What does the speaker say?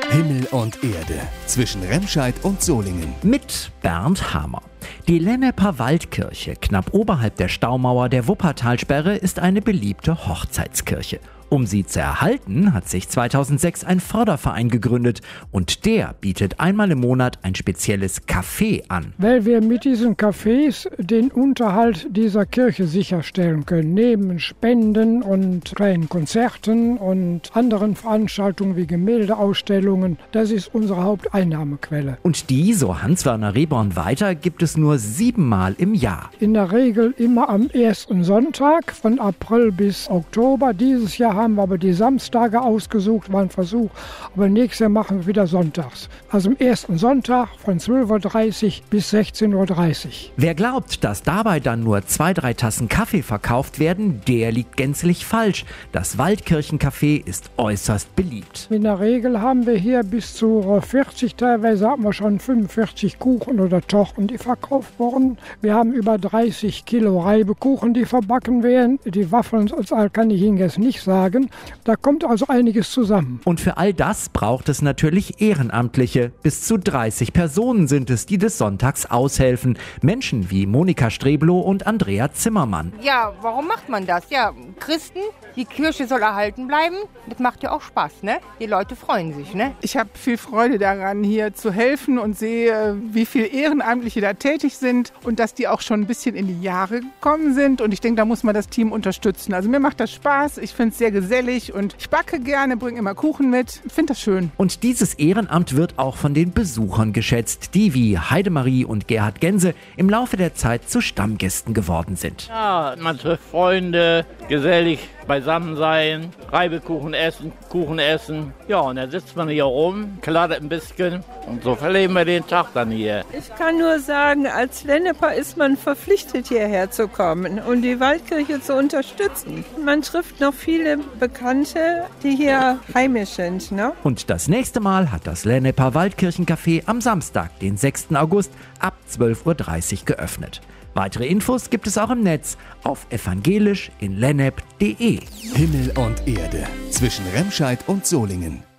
Himmel und Erde zwischen Remscheid und Solingen. Mit Bernd Hamer. Die Lenneper Waldkirche, knapp oberhalb der Staumauer der Wuppertalsperre, ist eine beliebte Hochzeitskirche. Um sie zu erhalten, hat sich 2006 ein Förderverein gegründet und der bietet einmal im Monat ein spezielles Café an. Weil wir mit diesen Cafés den Unterhalt dieser Kirche sicherstellen können, neben Spenden und kleinen Konzerten und anderen Veranstaltungen wie Gemäldeausstellungen. Das ist unsere Haupteinnahmequelle. Und die, so Hans-Werner Rehborn weiter, gibt es nur 7 Mal im Jahr. In der Regel immer am ersten Sonntag von April bis Oktober. Dieses Jahr haben wir aber die Samstage ausgesucht, war ein Versuch. Aber nächstes Jahr machen wir wieder sonntags. Also am ersten Sonntag von 12:30 Uhr bis 16:30 Uhr. Wer glaubt, dass dabei dann nur 2-3 Tassen Kaffee verkauft werden, der liegt gänzlich falsch. Das Waldkirchencafé ist äußerst beliebt. In der Regel haben wir hier bis zu 40, teilweise haben wir schon 45 Kuchen oder Torten, die verkauft wurden. Wir haben über 30 Kilo Reibekuchen, die verbacken werden. Die Waffeln kann ich Ihnen jetzt nicht sagen. Da kommt also einiges zusammen. Und für all das braucht es natürlich Ehrenamtliche. Bis zu 30 Personen sind es, die des Sonntags aushelfen. Menschen wie Monika Streblow und Andrea Zimmermann. Ja, warum macht man das? Ja, Christen, die Kirche soll erhalten bleiben. Das macht ja auch Spaß, ne? Die Leute freuen sich, ne? Ich habe viel Freude daran, hier zu helfen und sehe, wie viele Ehrenamtliche da tätig sind und dass die auch schon ein bisschen in die Jahre gekommen sind. Und ich denke, da muss man das Team unterstützen. Also mir macht das Spaß. Ich finde es sehr gesellig und ich backe gerne, bringe immer Kuchen mit. Ich finde das schön. Und dieses Ehrenamt wird auch von den Besuchern geschätzt, die wie Heidemarie und Gerhard Gense im Laufe der Zeit zu Stammgästen geworden sind. Ja, man trifft Freunde, gesellig beisammen sein, Reibekuchen essen, Kuchen essen. Ja, und dann sitzt man hier rum, kladdert ein bisschen und so verleben wir den Tag dann hier. Ich kann nur sagen, als Lenneper ist man verpflichtet, hierher zu kommen und die Waldkirche zu unterstützen. Man trifft noch viele Bekannte, die hier heimisch sind, ne? Und das nächste Mal hat das Lenneper Waldkirchencafé am Samstag, den 6. August ab 12:30 Uhr geöffnet. Weitere Infos gibt es auch im Netz auf evangelisch-in-lennep.de. Himmel und Erde zwischen Remscheid und Solingen.